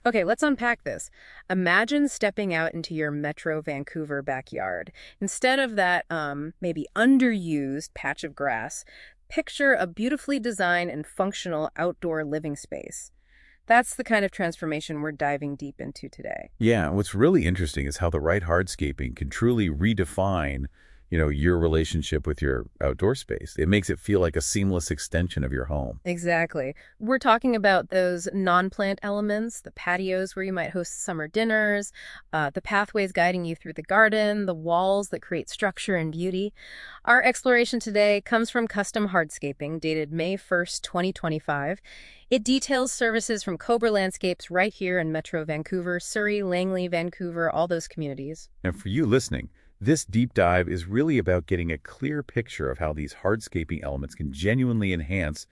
Okay, let's unpack this. Imagine stepping out into your Metro Vancouver backyard. Instead of that maybe underused patch of grass, picture a beautifully designed and functional outdoor living space. That's the kind of transformation we're diving deep into today. Yeah, what's really interesting is how the right hardscaping can truly redefine, your relationship with your outdoor space. It makes it feel like a seamless extension of your home. Exactly. We're talking about those non-plant elements, the patios where you might host summer dinners, the pathways guiding you through the garden, the walls that create structure and beauty. Our exploration today comes from Custom Hardscaping, dated May 1st, 2025. It details services from Cobra Landscapes right here in Metro Vancouver, Surrey, Langley, Vancouver, all those communities. And for you listening, this deep dive is really about getting a clear picture of how these hardscaping elements can genuinely enhance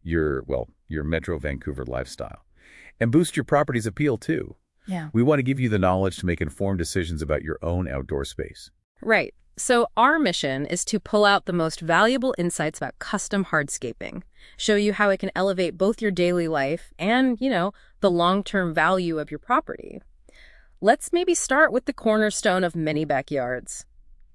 your Metro Vancouver lifestyle and boost your property's appeal too. Yeah. We want to give you the knowledge to make informed decisions about your own outdoor space. Right. So our mission is to pull out the most valuable insights about custom hardscaping, show you how it can elevate both your daily life and, the long-term value of your property. Let's maybe start with the cornerstone of many backyards,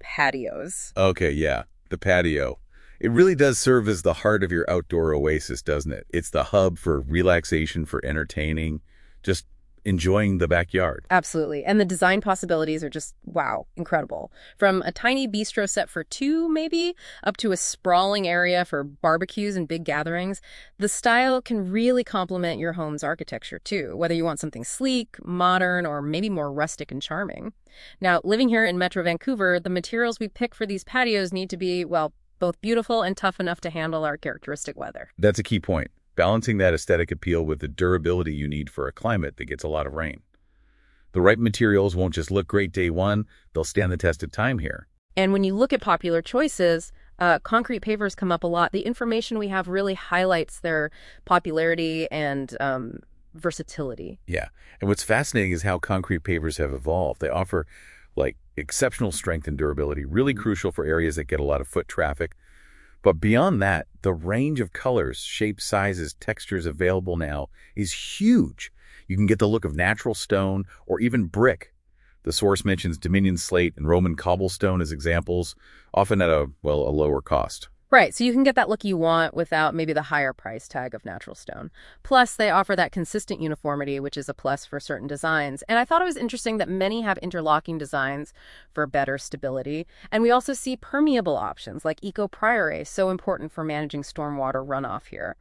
patios. Okay, yeah, the patio. It really does serve as the heart of your outdoor oasis, doesn't it? It's the hub for relaxation, for entertaining, just enjoying the backyard. Absolutely. And the design possibilities are just, wow, incredible. From a tiny bistro set for two, maybe, up to a sprawling area for barbecues and big gatherings, the style can really complement your home's architecture, too, whether you want something sleek, modern, or maybe more rustic and charming. Now, living here in Metro Vancouver, the materials we pick for these patios need to be, well, both beautiful and tough enough to handle our characteristic weather. That's a key point. Balancing that aesthetic appeal with the durability you need for a climate that gets a lot of rain. The right materials won't just look great day one, they'll stand the test of time here. And when you look at popular choices, concrete pavers come up a lot. The information we have really highlights their popularity and versatility. Yeah, and what's fascinating is how concrete pavers have evolved. They offer exceptional strength and durability, really crucial for areas that get a lot of foot traffic. But beyond that, the range of colors, shapes, sizes, textures available now is huge. You can get the look of natural stone or even brick. The source mentions Dominion slate and Roman cobblestone as examples, often at a lower cost. Right, so you can get that look you want without maybe the higher price tag of natural stone. Plus, they offer that consistent uniformity, which is a plus for certain designs. And I thought it was interesting that many have interlocking designs for better stability. And we also see permeable options like Eco Priore, so important for managing stormwater runoff here.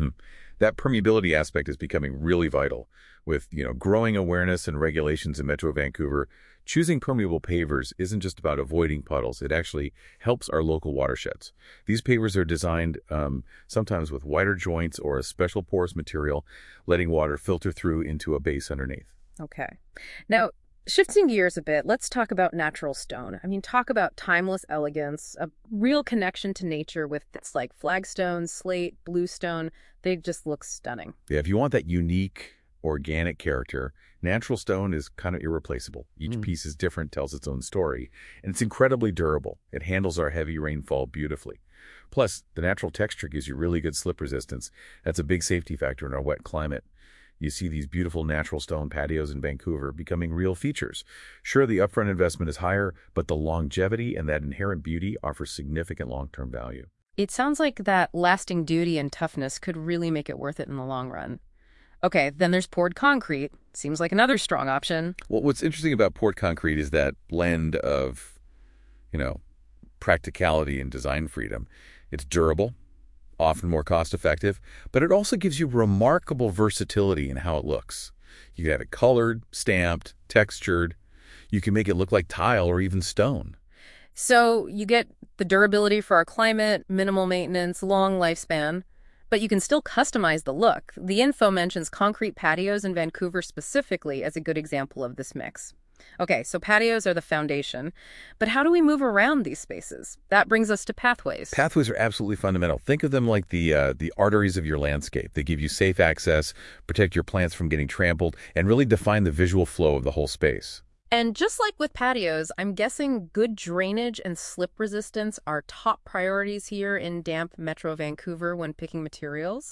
That permeability aspect is becoming really vital. With, growing awareness and regulations in Metro Vancouver, choosing permeable pavers isn't just about avoiding puddles. It actually helps our local watersheds. These pavers are designed sometimes with wider joints or a special porous material, letting water filter through into a base underneath. Okay. Now, shifting gears a bit, let's talk about natural stone. I mean, talk about timeless elegance, a real connection to nature with things like flagstone, slate, bluestone. They just look stunning. Yeah, if you want that unique organic character, natural stone is kind of irreplaceable. Each piece is different, tells its own story, and it's incredibly durable. It handles our heavy rainfall beautifully. Plus, the natural texture gives you really good slip resistance. That's a big safety factor in our wet climate. You see these beautiful natural stone patios in Vancouver becoming real features. Sure, the upfront investment is higher, but the longevity and that inherent beauty offer significant long-term value. It sounds like that lasting duty and toughness could really make it worth it in the long run. Okay, then there's poured concrete. Seems like another strong option. Well, what's interesting about poured concrete is that blend of, practicality and design freedom. It's durable, often more cost-effective, but it also gives you remarkable versatility in how it looks. You can have it colored, stamped, textured. You can make it look like tile or even stone. So you get the durability for our climate, minimal maintenance, long lifespan, but you can still customize the look. The info mentions concrete patios in Vancouver specifically as a good example of this mix. Okay, so patios are the foundation, but how do we move around these spaces? That brings us to pathways. Pathways are absolutely fundamental. Think of them like the arteries of your landscape. They give you safe access, protect your plants from getting trampled, and really define the visual flow of the whole space. And just like with patios, I'm guessing good drainage and slip resistance are top priorities here in damp Metro Vancouver when picking materials.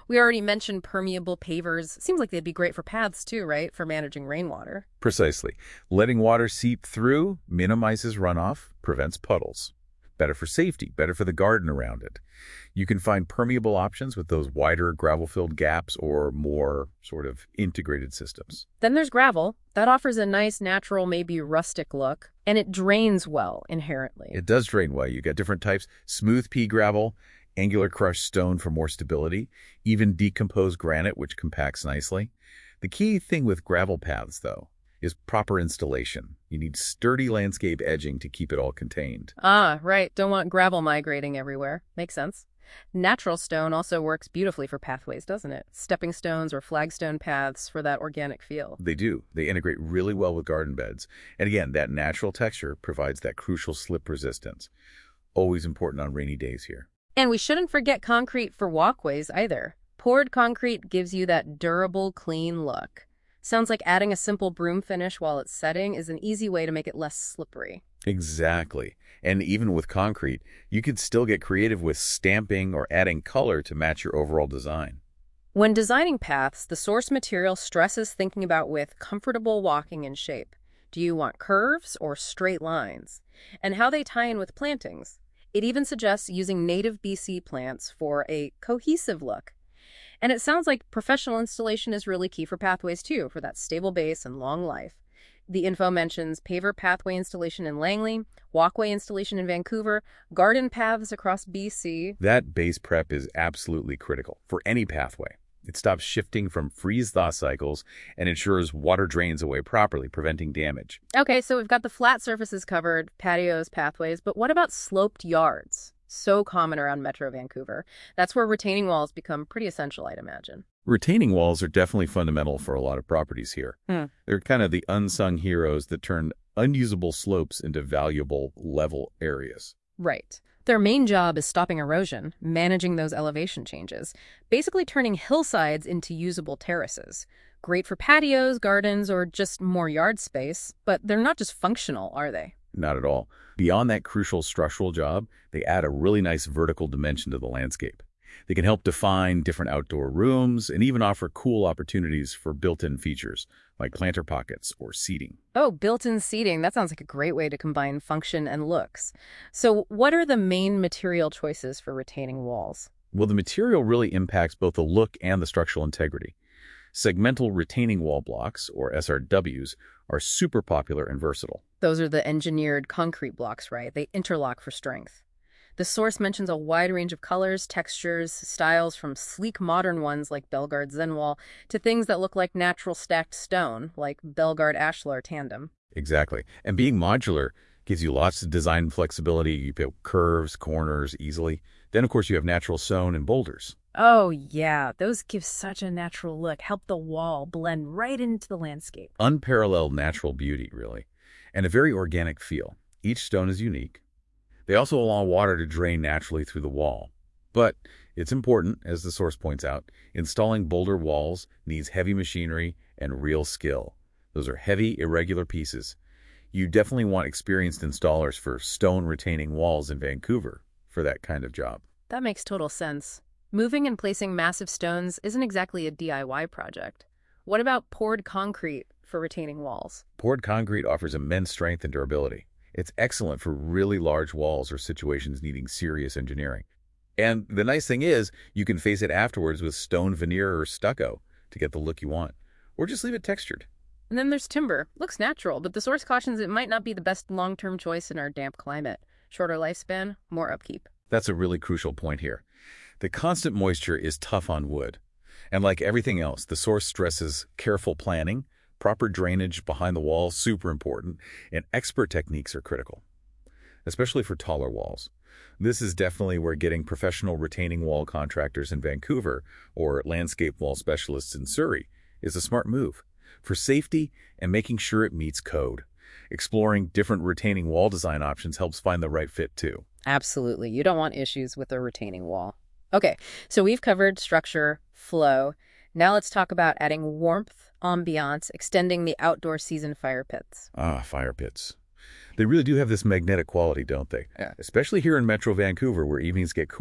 We already mentioned permeable pavers. Seems like they'd be great for paths too, right? For managing rainwater. Precisely. Letting water seep through minimizes runoff, prevents puddles. Better for safety, better for the garden around it. You can find permeable options with those wider gravel-filled gaps or more sort of integrated systems. Then there's gravel. That offers a nice, natural, maybe rustic look, and it drains well inherently. It does drain well. You get different types, smooth pea gravel, angular crushed stone for more stability, even decomposed granite, which compacts nicely. The key thing with gravel paths, though, is proper installation. You need sturdy landscape edging to keep it all contained. Ah, right. Don't want gravel migrating everywhere. Makes sense. Natural stone also works beautifully for pathways, doesn't it? Stepping stones or flagstone paths for that organic feel. They do. They integrate really well with garden beds. And again, that natural texture provides that crucial slip resistance. Always important on rainy days here. And we shouldn't forget concrete for walkways either. Poured concrete gives you that durable, clean look. Sounds like adding a simple broom finish while it's setting is an easy way to make it less slippery. Exactly. And even with concrete, you could still get creative with stamping or adding color to match your overall design. When designing paths, the source material stresses thinking about with comfortable walking and shape. Do you want curves or straight lines? And how they tie in with plantings. It even suggests using native BC plants for a cohesive look. And it sounds like professional installation is really key for pathways too, for that stable base and long life. The info mentions paver pathway installation in Langley, walkway installation in Vancouver, garden paths across BC. That base prep is absolutely critical for any pathway. It stops shifting from freeze-thaw cycles and ensures water drains away properly, preventing damage. Okay, so we've got the flat surfaces covered, patios, pathways, but what about sloped yards? So common around Metro Vancouver. That's where retaining walls become pretty essential, I'd imagine. Retaining walls are definitely fundamental for a lot of properties here. They're kind of the unsung heroes that turn unusable slopes into valuable level areas. Right. Their main job is stopping erosion, managing those elevation changes, basically turning hillsides into usable terraces. Great for patios, gardens, or just more yard space, but they're not just functional, are they? Not at all. Beyond that crucial structural job, they add a really nice vertical dimension to the landscape. They can help define different outdoor rooms and even offer cool opportunities for built-in features like planter pockets or seating. Oh, built-in seating. That sounds like a great way to combine function and looks. So what are the main material choices for retaining walls? Well, the material really impacts both the look and the structural integrity. Segmental retaining wall blocks, or SRWs, are super popular and versatile. Those are the engineered concrete blocks, right? They interlock for strength. The source mentions a wide range of colors, textures, styles, from sleek modern ones like Bellegarde Zenwall to things that look like natural stacked stone, like Bellegarde Ashlar Tandem. Exactly. And being modular gives you lots of design flexibility. You build curves, corners easily. Then, of course, you have natural stone and boulders. Oh, yeah. Those give such a natural look, help the wall blend right into the landscape. Unparalleled natural beauty, really, and a very organic feel. Each stone is unique. They also allow water to drain naturally through the wall. But it's important, as the source points out, installing boulder walls needs heavy machinery and real skill. Those are heavy, irregular pieces. You definitely want experienced installers for stone retaining walls in Vancouver for that kind of job. That makes total sense. Moving and placing massive stones isn't exactly a DIY project. What about poured concrete for retaining walls? Poured concrete offers immense strength and durability. It's excellent for really large walls or situations needing serious engineering. And the nice thing is, you can face it afterwards with stone veneer or stucco to get the look you want, or just leave it textured. And then there's timber. Looks natural, but the source cautions it might not be the best long-term choice in our damp climate. Shorter lifespan, more upkeep. That's a really crucial point here. The constant moisture is tough on wood. And like everything else, the source stresses careful planning. Proper drainage behind the wall, super important, and expert techniques are critical, especially for taller walls. This is definitely where getting professional retaining wall contractors in Vancouver or landscape wall specialists in Surrey is a smart move for safety and making sure it meets code. Exploring different retaining wall design options helps find the right fit too. Absolutely. You don't want issues with a retaining wall. Okay, so we've covered structure, flow. Now let's talk about adding warmth, ambiance, extending the outdoor season fire pits. Ah, fire pits. They really do have this magnetic quality, don't they? Yeah. Especially here in Metro Vancouver, where evenings get cool.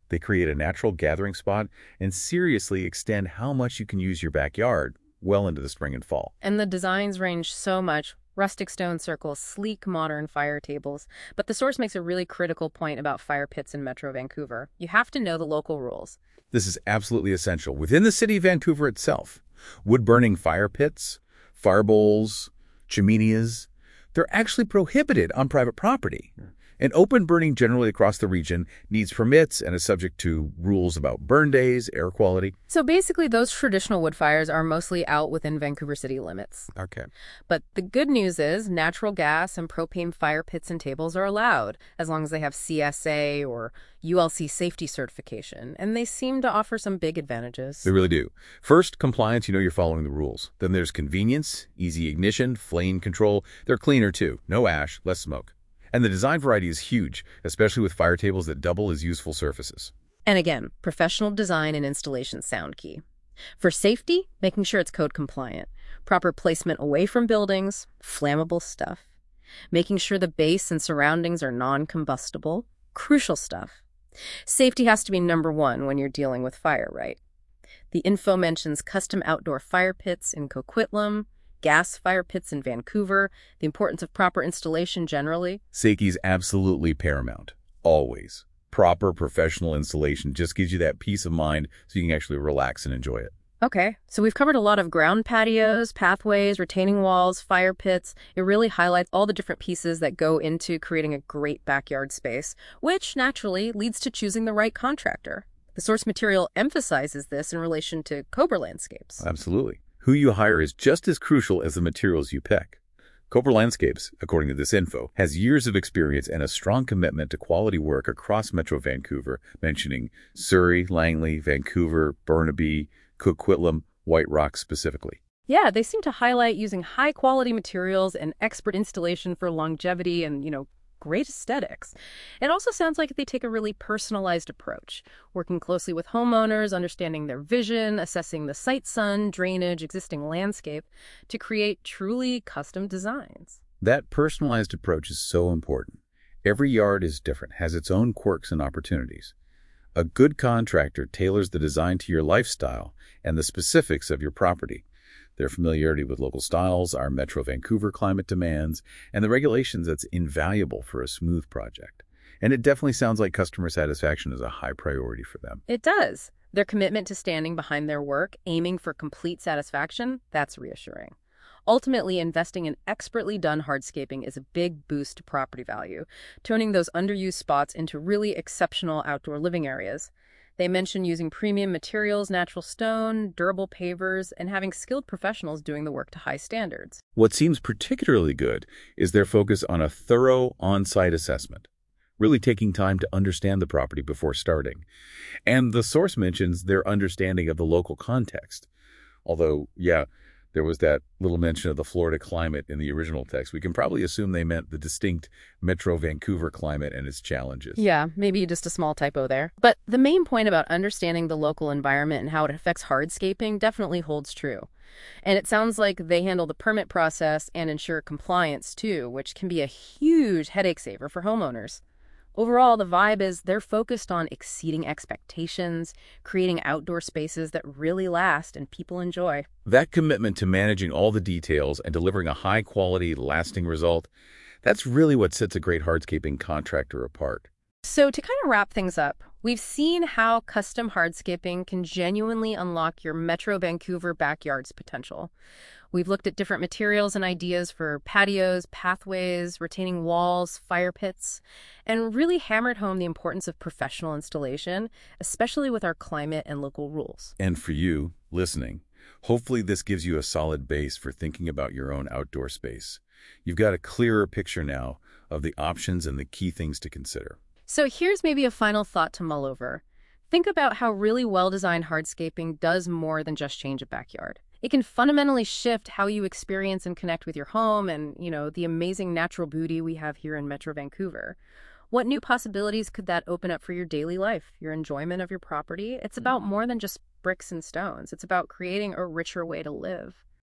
They create a natural gathering spot and seriously extend how much you can use your backyard well into the spring and fall. And the designs range so much. Rustic stone circles, sleek modern fire tables. But the source makes a really critical point about fire pits in Metro Vancouver. You have to know the local rules. This is absolutely essential. Within the city of Vancouver itself, wood-burning fire pits, fire bowls, chimeneas, they're actually prohibited on private property. And open burning generally across the region needs permits and is subject to rules about burn days, air quality. So basically, those traditional wood fires are mostly out within Vancouver city limits. Okay. But the good news is natural gas and propane fire pits and tables are allowed, as long as they have CSA or ULC safety certification, and they seem to offer some big advantages. They really do. First, compliance, you're following the rules. Then there's convenience, easy ignition, flame control. They're cleaner too. No ash, less smoke. And the design variety is huge, especially with fire tables that double as useful surfaces. And again, professional design and installation sound key. For safety, making sure it's code compliant. Proper placement away from buildings, flammable stuff. Making sure the base and surroundings are non-combustible, crucial stuff. Safety has to be number one when you're dealing with fire, right? The info mentions custom outdoor fire pits in Coquitlam, gas fire pits in Vancouver, the importance of proper installation generally. Safety is absolutely paramount, always. Proper professional installation just gives you that peace of mind so you can actually relax and enjoy it. Okay, so we've covered a lot of ground patios, pathways, retaining walls, fire pits. It really highlights all the different pieces that go into creating a great backyard space, which naturally leads to choosing the right contractor. The source material emphasizes this in relation to Cobra Landscapes. Absolutely. Who you hire is just as crucial as the materials you pick. Cobra Landscapes, according to this info, has years of experience and a strong commitment to quality work across Metro Vancouver, mentioning Surrey, Langley, Vancouver, Burnaby, Coquitlam, White Rock specifically. Yeah, they seem to highlight using high-quality materials and expert installation for longevity and, great aesthetics. It also sounds like they take a really personalized approach, working closely with homeowners, understanding their vision, assessing the site sun, drainage, existing landscape to create truly custom designs. That personalized approach is so important. Every yard is different, has its own quirks and opportunities. A good contractor tailors the design to your lifestyle and the specifics of your property. Their familiarity with local styles, our Metro Vancouver climate demands, and the regulations that's invaluable for a smooth project. And it definitely sounds like customer satisfaction is a high priority for them. It does. Their commitment to standing behind their work, aiming for complete satisfaction, that's reassuring. Ultimately, investing in expertly done hardscaping is a big boost to property value, turning those underused spots into really exceptional outdoor living areas. They mention using premium materials, natural stone, durable pavers, and having skilled professionals doing the work to high standards. What seems particularly good is their focus on a thorough on-site assessment, really taking time to understand the property before starting. And the source mentions their understanding of the local context. Although, there was that little mention of the Florida climate in the original text. We can probably assume they meant the distinct Metro Vancouver climate and its challenges. Yeah, maybe just a small typo there. But the main point about understanding the local environment and how it affects hardscaping definitely holds true. And it sounds like they handle the permit process and ensure compliance too, which can be a huge headache saver for homeowners. Overall, the vibe is they're focused on exceeding expectations, creating outdoor spaces that really last and people enjoy. That commitment to managing all the details and delivering a high-quality, lasting result, that's really what sets a great hardscaping contractor apart. So to kind of wrap things up, we've seen how custom hardscaping can genuinely unlock your Metro Vancouver backyard's potential. We've looked at different materials and ideas for patios, pathways, retaining walls, fire pits, and really hammered home the importance of professional installation, especially with our climate and local rules. And for you, listening, hopefully this gives you a solid base for thinking about your own outdoor space. You've got a clearer picture now of the options and the key things to consider. So here's maybe a final thought to mull over. Think about how really well-designed hardscaping does more than just change a backyard. It can fundamentally shift how you experience and connect with your home and, the amazing natural beauty we have here in Metro Vancouver. What new possibilities could that open up for your daily life, your enjoyment of your property? It's about more than just bricks and stones. It's about creating a richer way to live.